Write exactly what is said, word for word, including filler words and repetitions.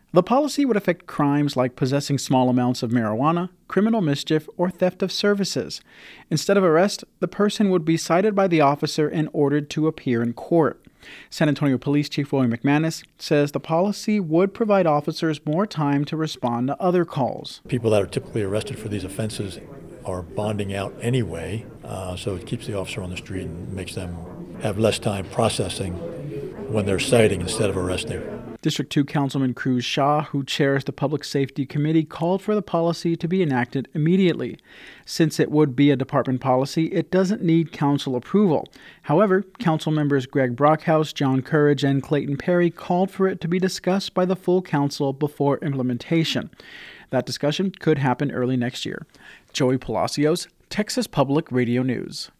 The policy would affect crimes like possessing small amounts of marijuana, criminal mischief, or theft of services. Instead of arrest, the person would be cited by the officer and ordered to appear in court. San Antonio Police Chief William McManus says the policy would provide officers more time to respond to other calls. People that are typically arrested for these offenses are bonding out anyway, uh, so it keeps the officer on the street and makes them have less time processing when they're citing instead of arresting. District two Councilman Cruz Shaw, who chairs the Public Safety Committee, called for the policy to be enacted immediately. Since it would be a department policy, it doesn't need council approval. However, council members Greg Brockhouse, John Courage, and Clayton Perry called for it to be discussed by the full council before implementation. That discussion could happen early next year. Joey Palacios, Texas Public Radio News.